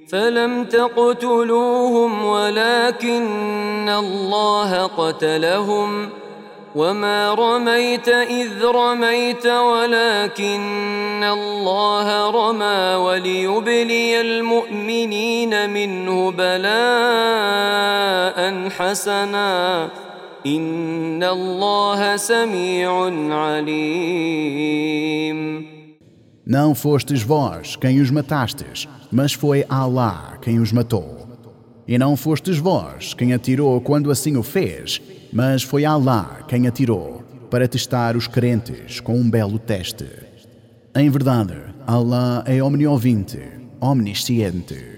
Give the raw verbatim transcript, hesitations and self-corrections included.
فلم تقتلوهم ولكن الله قتلهم وما رميت إذ رميت ولكن الله رمى وليبلي المؤمنين منه بلاء حسنا إن الله سميع عليم. Não fostes vós quem os matastes, mas foi Allah quem os matou. E não fostes vós quem atirou quando assim o fez, mas foi Allah quem atirou, para testar os crentes com um belo teste. Em verdade, Allah é omniovinte, omnisciente.